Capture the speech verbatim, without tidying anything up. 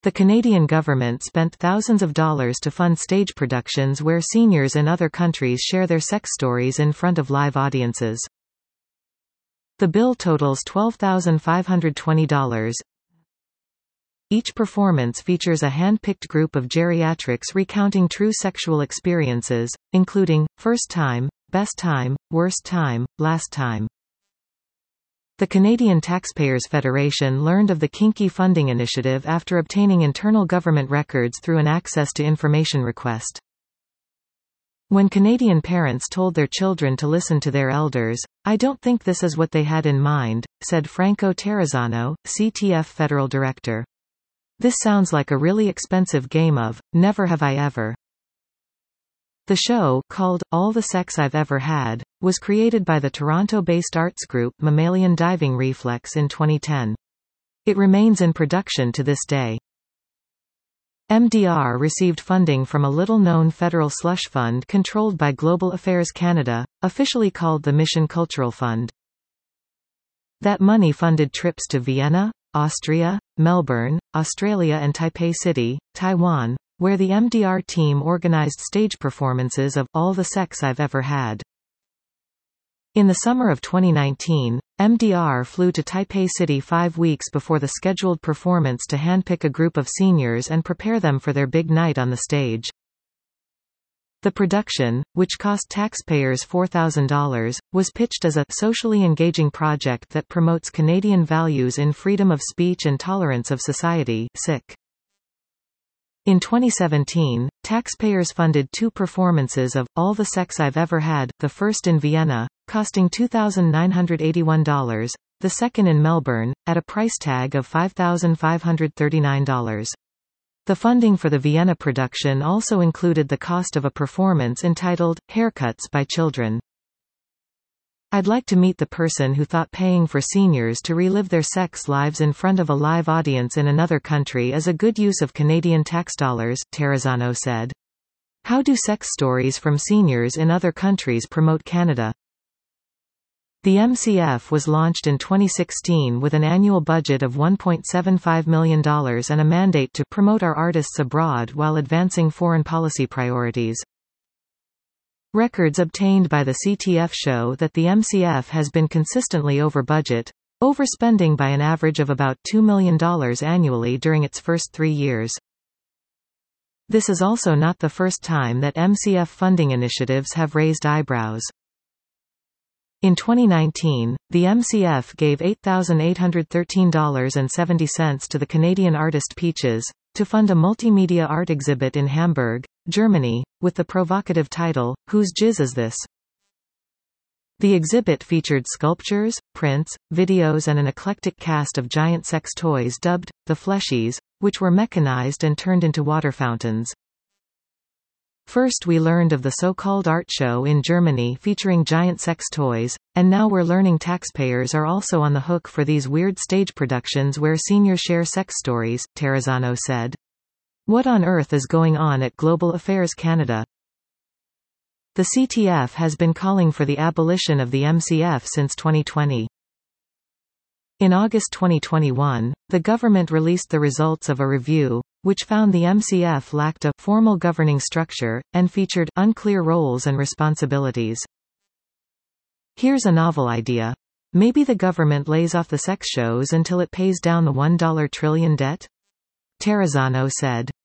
The Canadian government spent thousands of dollars to fund stage productions where seniors in other countries share their sex stories in front of live audiences. The bill totals twelve thousand five hundred twenty dollars. Each performance features a hand-picked group of geriatrics recounting true sexual experiences, including first time, best time, worst time, last time. The Canadian Taxpayers Federation learned of the Kinky funding initiative after obtaining internal government records through an access to information request. When Canadian parents told their children to listen to their elders, "I don't think this is what they had in mind," said Franco Terrazzano, C T F federal director. "This sounds like a really expensive game of, never have I ever." The show, called All the Sex I've Ever Had, was created by the Toronto-based arts group Mammalian Diving Reflex in twenty ten. It remains in production to this day. M D R received funding from a little-known federal slush fund controlled by Global Affairs Canada, officially called the Mission Cultural Fund. That money funded trips to Vienna, Austria, Melbourne, Australia and Taipei City, Taiwan, where the M D R team organized stage performances of All the Sex I've Ever Had. In the summer of twenty nineteen, M D R flew to Taipei City five weeks before the scheduled performance to handpick a group of seniors and prepare them for their big night on the stage. The production, which cost taxpayers four thousand dollars, was pitched as a socially engaging project that promotes Canadian values in freedom of speech and tolerance of society. S I C. In twenty seventeen, taxpayers funded two performances of All the Sex I've Ever Had, the first in Vienna, costing two thousand nine hundred eighty-one dollars, the second in Melbourne, at a price tag of five thousand five hundred thirty-nine dollars. The funding for the Vienna production also included the cost of a performance entitled, Haircuts by Children. I'd like to meet the person who thought paying for seniors to relive their sex lives in front of a live audience in another country is a good use of Canadian tax dollars, Terrazzano said. How do sex stories from seniors in other countries promote Canada? The M C F was launched in twenty sixteen with an annual budget of one point seven five million dollars and a mandate to promote our artists abroad while advancing foreign policy priorities. Records obtained by the C T F show that the M C F has been consistently over budget, overspending by an average of about two million dollars annually during its first three years. This is also not the first time that M C F funding initiatives have raised eyebrows. In twenty nineteen, the M C F gave eight thousand eight hundred thirteen dollars and seventy cents to the Canadian artist Peaches, to fund a multimedia art exhibit in Hamburg, Germany, with the provocative title, Whose Jizz Is This? The exhibit featured sculptures, prints, videos and an eclectic cast of giant sex toys dubbed, the Fleshies, which were mechanized and turned into water fountains. First we learned of the so-called art show in Germany featuring giant sex toys, and now we're learning taxpayers are also on the hook for these weird stage productions where seniors share sex stories, Terrazzano said. What on earth is going on at Global Affairs Canada? The C T F has been calling for the abolition of the M C F since twenty twenty. In August twenty twenty-one, the government released the results of a review, which found the M C F lacked a formal governing structure, and featured unclear roles and responsibilities. Here's a novel idea. Maybe the government lays off the sex shows until it pays down the one dollar trillion debt? Terrazzano said.